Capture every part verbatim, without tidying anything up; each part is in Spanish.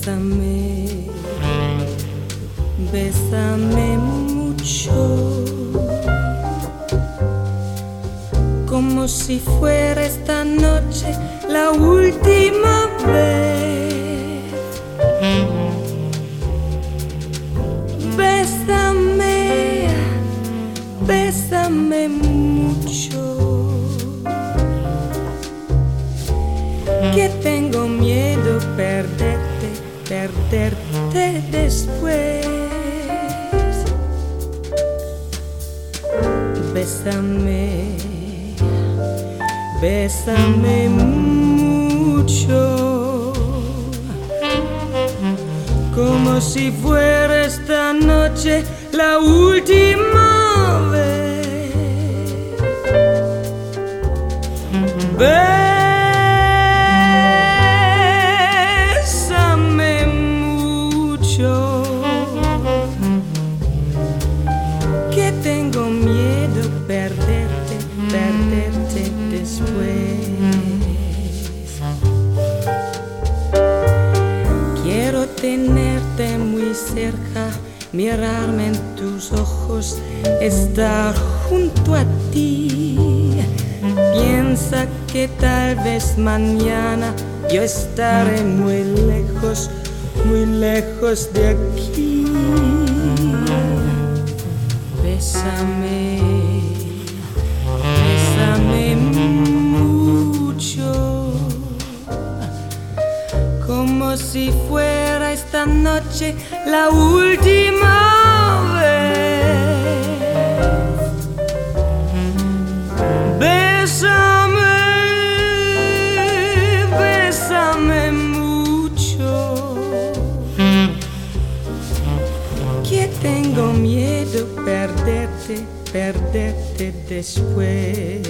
Bésame, bésame mucho, como si fuera esta noche la última vez. Bésame, bésame mucho, que tengo miedo perderte, perderte después. Bésame, bésame mucho, como si fuera esta noche la última vez. Bésame mucho, que tengo miedo perderte, perderte después. Quiero tenerte muy cerca, mirarme en tus ojos, estar junto a ti. Piensa que tal vez mañana yo estaré muy lejos, muy lejos de aquí. Bésame, bésame mucho, como si fuera esta noche la última vez. Bésame, bésame mucho, que tengo miedo perderte, perderte después.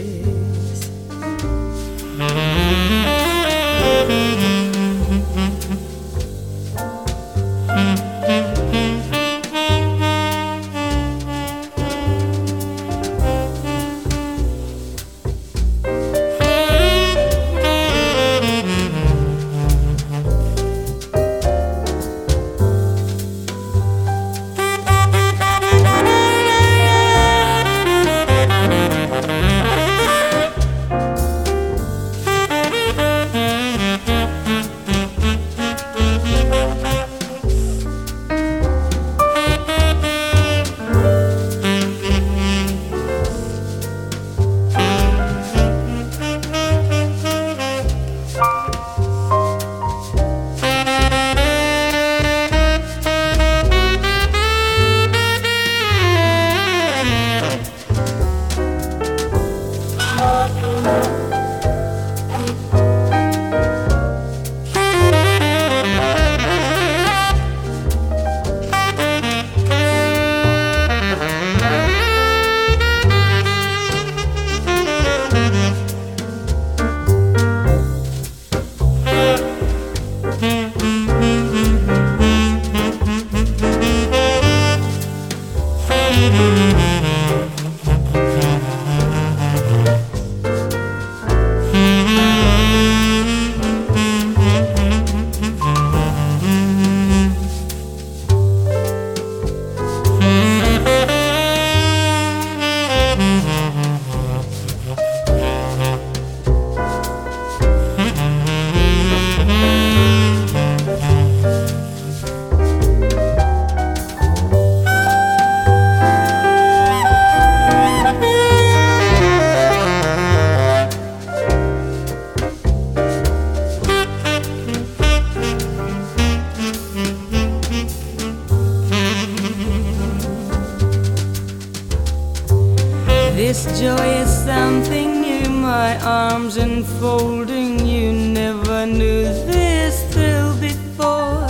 This joy is something new, my arms enfolding you. Never knew this thrill before.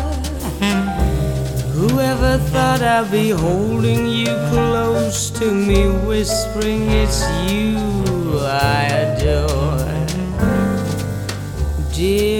Whoever thought I'd be holding you close to me, whispering it's you I adore. Dear